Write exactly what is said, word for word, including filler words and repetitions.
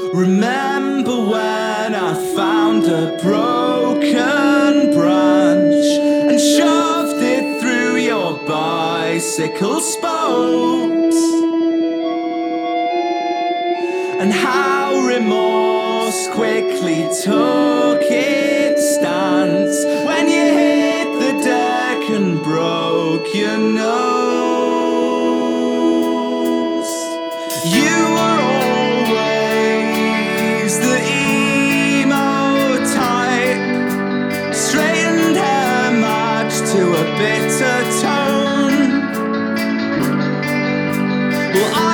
Remember when I found a broken branch and shoved it through your bicycle spokes? And how remorse quickly took its stance when you hit the deck and broke your nose. You were always the emo type, straightened hair matched to a bitter tone. Well, I